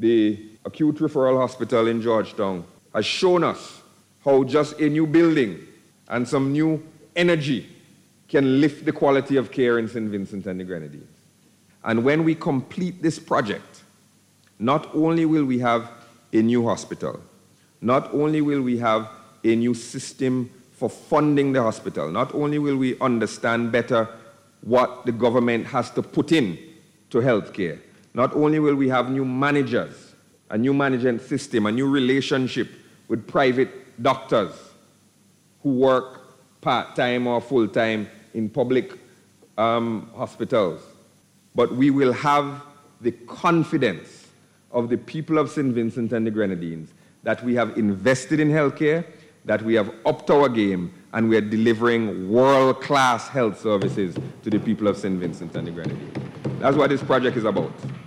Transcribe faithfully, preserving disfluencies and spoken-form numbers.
the acute referral hospital in Georgetown has shown us how just a new building and some new energy can lift the quality of care in Saint Vincent and the Grenadines. And when we complete this project, not only will we have a new hospital, not only will we have a new system for funding the hospital, not only will we understand better what the government has to put in to healthcare, not only will we have new managers, a new management system, a new relationship with private doctors who work part-time or full-time in public um, hospitals, but we will have the confidence of the people of Saint Vincent and the Grenadines that we have invested in healthcare, that we have upped our game, and we are delivering world-class health services to the people of Saint Vincent and the Grenadines. That's what this project is about.